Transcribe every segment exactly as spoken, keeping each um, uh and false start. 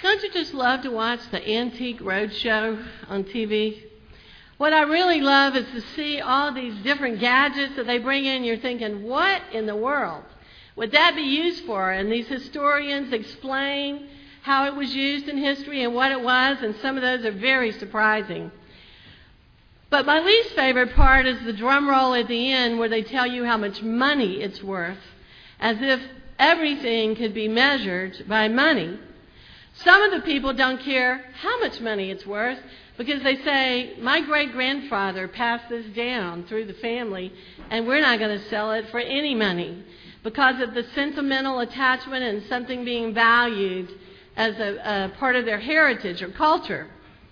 Don't you just love to watch the Antique Roadshow on T V? What I really love is to see all these different gadgets that they bring in. You're thinking, what in the world would that be used for? And these historians explain how it was used in history and what it was, and some of those are very surprising. But my least favorite part is the drum roll at the end where they tell you how much money it's worth, as if everything could be measured by money. Some of the people don't care how much money it's worth because they say, my great-grandfather passed this down through the family, and we're not going to sell it for any money because of the sentimental attachment and something being valued as a, a part of their heritage or culture.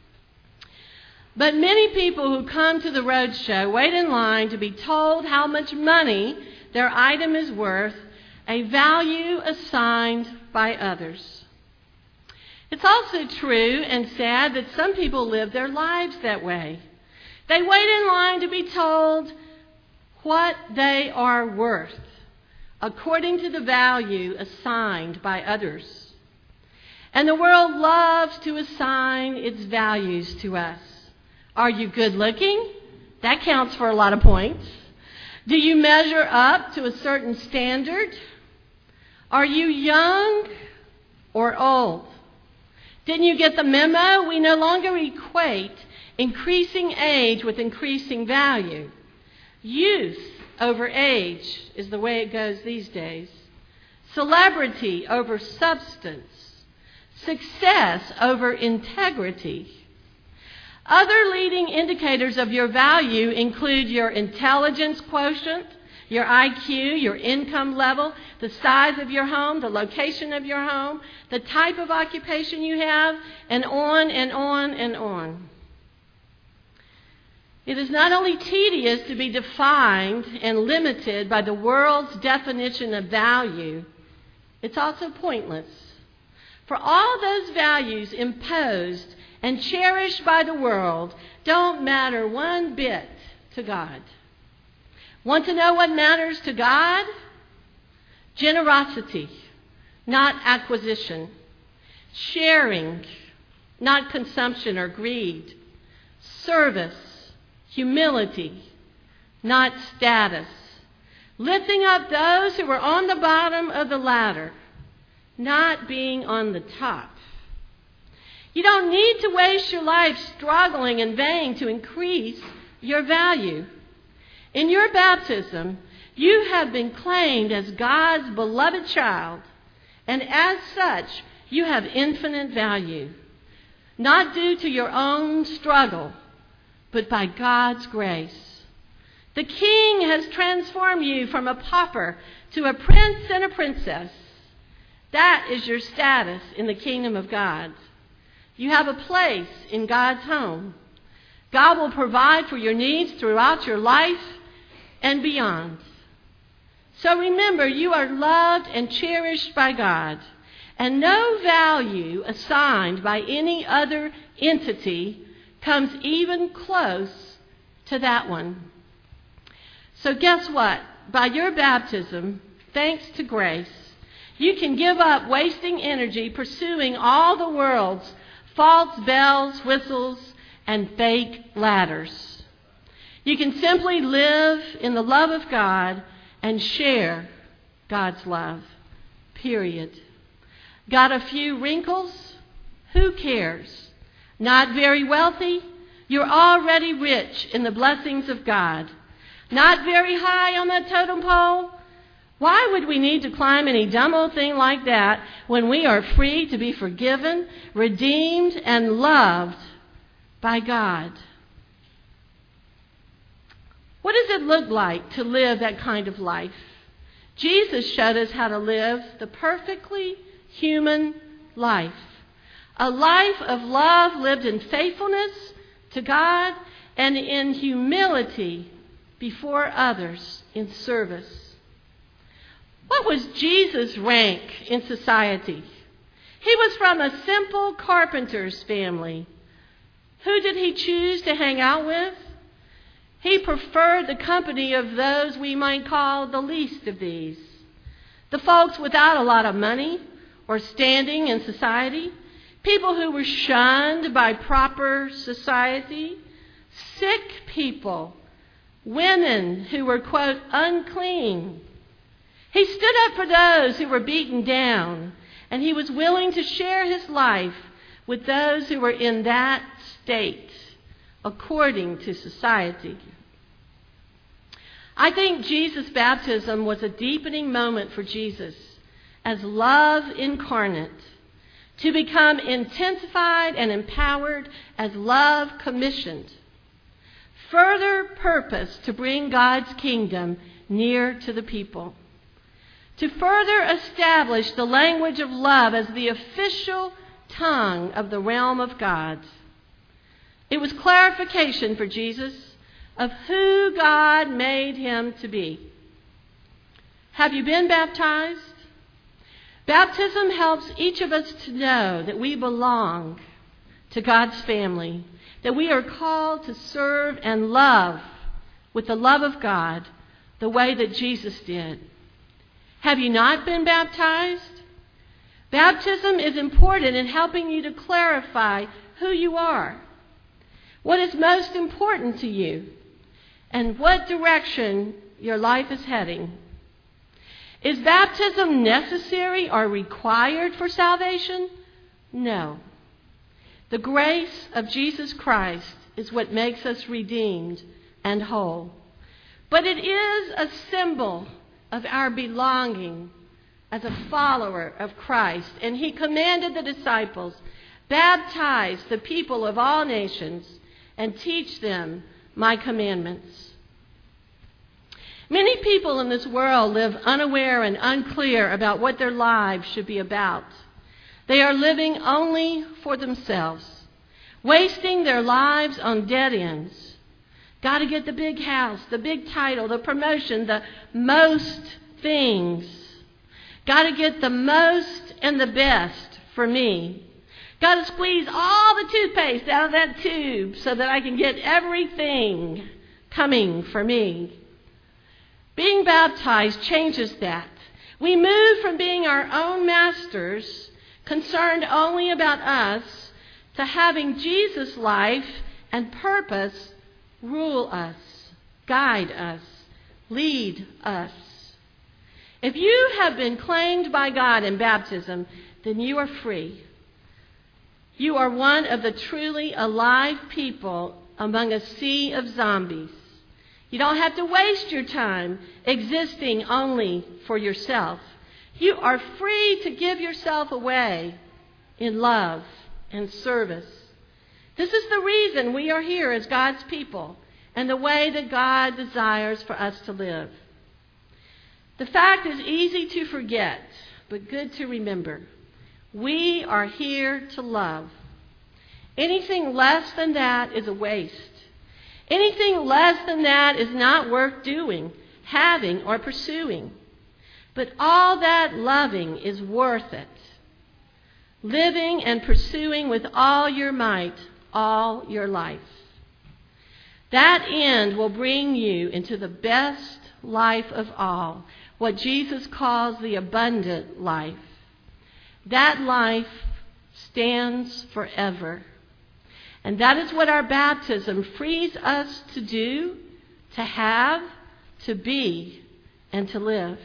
But many people who come to the roadshow wait in line to be told how much money their item is worth, a value assigned by others. It's also true and sad that some people live their lives that way. They wait in line to be told what they are worth according to the value assigned by others. And the world loves to assign its values to us. Are you good looking? That counts for a lot of points. Do you measure up to a certain standard? Are you young or old? Didn't you get the memo? We no longer equate increasing age with increasing value. Youth over age is the way it goes these days. Celebrity over substance. Success over integrity. Other leading indicators of your value include your intelligence quotient, your I Q, your income level, the size of your home, the location of your home, the type of occupation you have, and on and on and on. It is not only tedious to be defined and limited by the world's definition of value, it's also pointless. For all those values imposed and cherished by the world don't matter one bit to God. Want to know what matters to God? Generosity, not acquisition. Sharing, not consumption or greed. Service, humility, not status. Lifting up those who are on the bottom of the ladder, not being on the top. You don't need to waste your life struggling in vain to increase your value. In your baptism, you have been claimed as God's beloved child, and as such, you have infinite value, not due to your own struggle, but by God's grace. The King has transformed you from a pauper to a prince and a princess. That is your status in the kingdom of God. You have a place in God's home. God will provide for your needs throughout your life and beyond. So remember, you are loved and cherished by God, and no value assigned by any other entity comes even close to that one. So guess what? By your baptism, thanks to grace, you can give up wasting energy pursuing all the world's false bells, whistles, and fake ladders. You can simply live in the love of God and share God's love. Period. Got a few wrinkles? Who cares? Not very wealthy? You're already rich in the blessings of God. Not very high on that totem pole? Why would we need to climb any dumb old thing like that when we are free to be forgiven, redeemed, and loved by God? What does it look like to live that kind of life? Jesus showed us how to live the perfectly human life. A life of love lived in faithfulness to God and in humility before others in service. What was Jesus' rank in society? He was from a simple carpenter's family. Who did he choose to hang out with? He preferred the company of those we might call the least of these. The folks without a lot of money or standing in society. people who were shunned by proper society, sick people, women who were, quote, unclean. He stood up for those who were beaten down, and he was willing to share his life with those who were in that state, according to society. I think Jesus' baptism was a deepening moment for Jesus as love incarnate, to become intensified and empowered as love commissioned. Further purpose to bring God's kingdom near to the people. To further establish the language of love as the official tongue of the realm of God. It was clarification for Jesus of who God made him to be. Have you been baptized? Baptism helps each of us to know that we belong to God's family, that we are called to serve and love with the love of God the way that Jesus did. Have you not been baptized? Baptism is important in helping you to clarify who you are, what is most important to you, and what direction your life is heading. Is baptism necessary or required for salvation? No. The grace of Jesus Christ is what makes us redeemed and whole. But it is a symbol of our belonging as a follower of Christ. And he commanded the disciples, baptize the people of all nations and teach them my commandments. Many people in this world live unaware and unclear about what their lives should be about. They are living only for themselves, wasting their lives on dead ends. Got to get the big house, the big title, the promotion, the most things. Got to get the most and the best for me. Got to squeeze all the toothpaste out of that tube so that I can get everything coming for me. Being baptized changes that. We move from being our own masters, concerned only about us, to having Jesus' life and purpose rule us, guide us, lead us. If you have been claimed by God in baptism, then you are free. You are one of the truly alive people among a sea of zombies. You don't have to waste your time existing only for yourself. You are free to give yourself away in love and service. This is the reason we are here as God's people and the way that God desires for us to live. The fact is easy to forget, but good to remember. We are here to love. Anything less than that is a waste. Anything less than that is not worth doing, having, or pursuing. But all that loving is worth it. Living and pursuing with all your might, all your life. That end will bring you into the best life of all, what Jesus calls the abundant life. That life stands forever. And that is what our baptism frees us to do, to have, to be, and to live.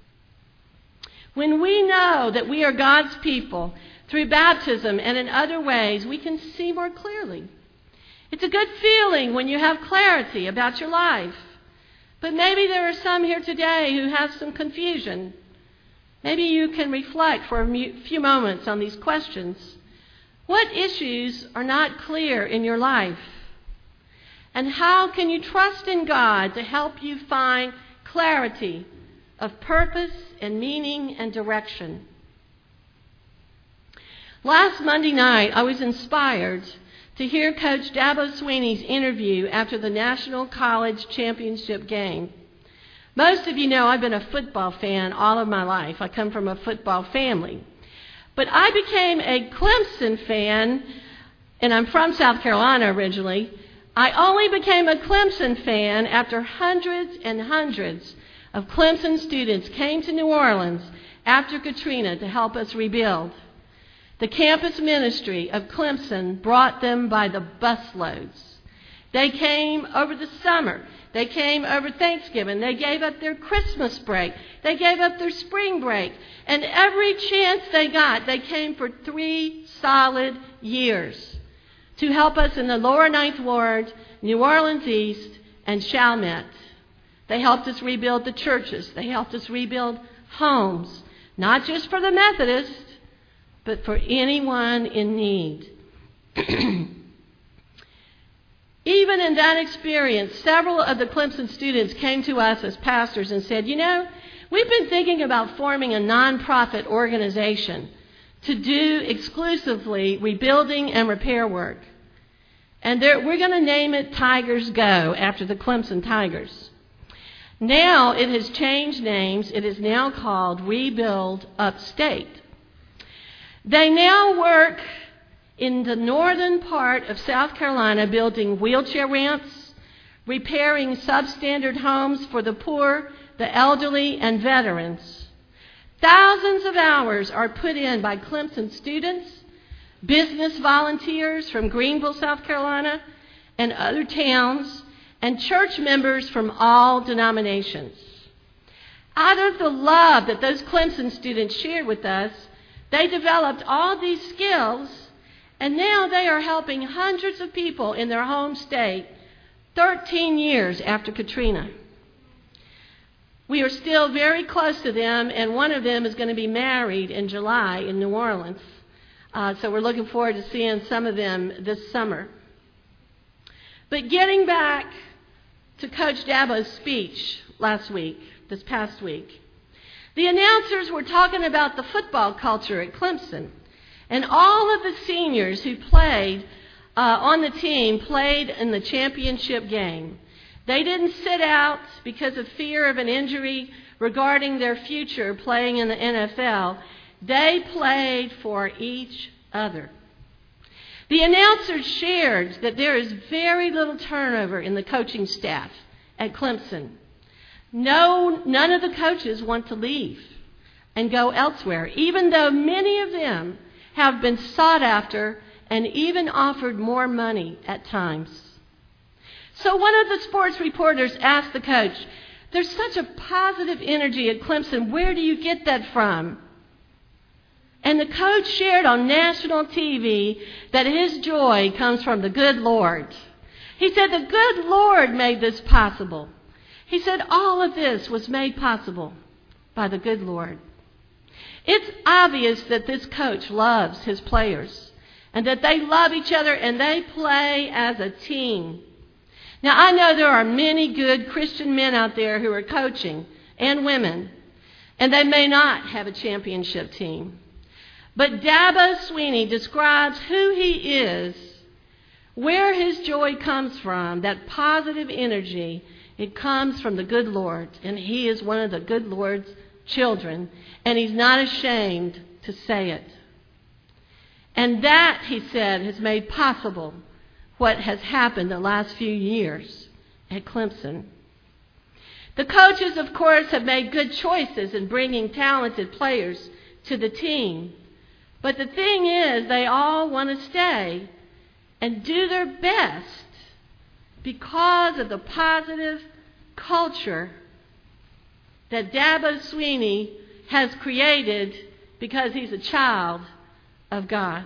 When we know that we are God's people through baptism and in other ways, we can see more clearly. It's a good feeling when you have clarity about your life. But maybe there are some here today who have some confusion. Maybe you can reflect for a few moments on these questions. What issues are not clear in your life? And how can you trust in God to help you find clarity of purpose and meaning and direction? Last Monday night, I was inspired to hear Coach Dabo Swinney's interview after the National College Championship game. Most of you know I've been a football fan all of my life. I come from a football family. But I became a Clemson fan, and I'm from South Carolina originally. I only became a Clemson fan after hundreds and hundreds of Clemson students came to New Orleans after Katrina to help us rebuild. The campus ministry of Clemson brought them by the busloads. They came over the summer. They came over Thanksgiving. They gave up their Christmas break. They gave up their spring break. And every chance they got, they came for three solid years to help us in the lower Ninth Ward, New Orleans East, and Chalmette. They helped us rebuild the churches. They helped us rebuild homes, not just for the Methodists, but for anyone in need. Even in that experience, several of the Clemson students came to us as pastors and said, you know, we've been thinking about forming a nonprofit organization to do exclusively rebuilding and repair work. And we're going to name it Tigers Go, after the Clemson Tigers. Now it has changed names. It is now called Rebuild Upstate. They now work in the northern part of South Carolina, building wheelchair ramps, repairing substandard homes for the poor, the elderly, and veterans. Thousands of hours are put in by Clemson students, business volunteers from Greenville, South Carolina, and other towns, and church members from all denominations. Out of the love that those Clemson students shared with us, they developed all these skills, and now they are helping hundreds of people in their home state thirteen years after Katrina. We are still very close to them, and one of them is going to be married in July in New Orleans. Uh, so we're looking forward to seeing some of them this summer. But getting back to Coach Dabo's speech last week, this past week, the announcers were talking about the football culture at Clemson. And all of the seniors who played uh, on the team played in the championship game. They didn't sit out because of fear of an injury regarding their future playing in the N F L. They played for each other. The announcers shared that there is very little turnover in the coaching staff at Clemson. No, none of the coaches want to leave and go elsewhere, even though many of them have been sought after and even offered more money at times. So one of the sports reporters asked the coach, "There's such a positive energy at Clemson. Where do you get that from?" And the coach shared on national T V that his joy comes from the good Lord. He said, "The good Lord made this possible." He said, "All of this was made possible by the good Lord." It's obvious that this coach loves his players and that they love each other and they play as a team. Now, I know there are many good Christian men out there who are coaching, and women, and they may not have a championship team. But Dabo Swinney describes who he is, where his joy comes from, that positive energy. It comes from the good Lord, and he is one of the good Lord's children, and he's not ashamed to say it. And that, he said, has made possible what has happened the last few years at Clemson. The coaches, of course, have made good choices in bringing talented players to the team. But the thing is, they all want to stay and do their best because of the positive culture that Dabo Swinney has created because he's a child of God.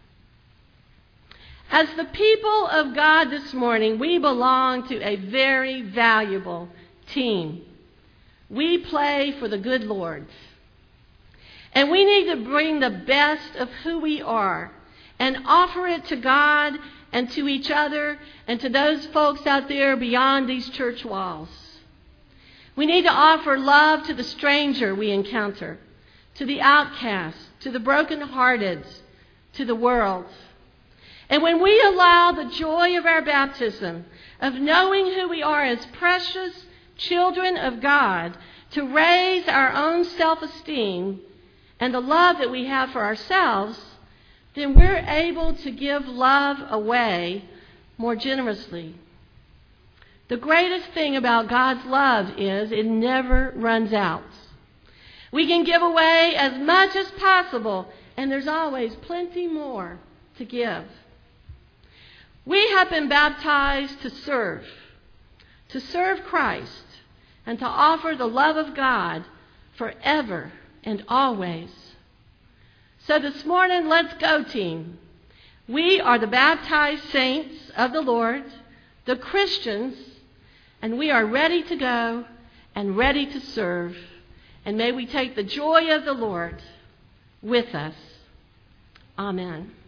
As the people of God this morning, we belong to a very valuable team. We play for the good Lord. And we need to bring the best of who we are and offer it to God and to each other and to those folks out there beyond these church walls. We need to offer love to the stranger we encounter, to the outcast, to the brokenhearted, to the world. And when we allow the joy of our baptism, of knowing who we are as precious children of God, to raise our own self-esteem and the love that we have for ourselves, then we're able to give love away more generously. The greatest thing about God's love is it never runs out. We can give away as much as possible and there's always plenty more to give. We have been baptized to serve, to serve Christ, and to offer the love of God forever and always. So this morning, let's go, team. We are the baptized saints of the Lord, the Christians, and we are ready to go and ready to serve. And may we take the joy of the Lord with us. Amen.